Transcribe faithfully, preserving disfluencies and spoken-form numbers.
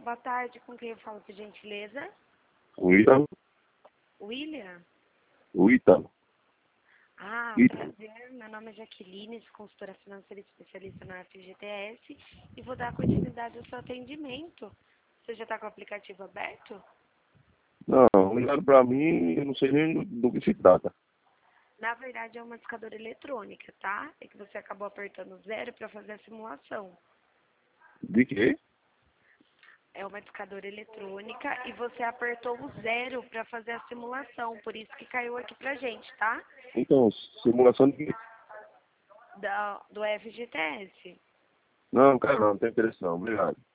Boa tarde, com quem eu falo, por gentileza? O Ítalo. William? O Ítalo. Ah, Ítalo. prazer. Meu nome é Jaqueline, consultora financeira especialista na F G T S e vou dar continuidade ao seu atendimento. Você já está com o aplicativo aberto? Não, ligaram pra mim, eu não sei nem do, do que se trata. Na verdade, é uma discadora eletrônica, tá? É que você acabou apertando zero para fazer a simulação. De quê? É uma discadora eletrônica e você apertou o zero para fazer a simulação, por isso que caiu aqui pra gente, tá? Então, simulação de quê? Da, do F G T S. Não, cara, não, não tem interesse não, obrigado.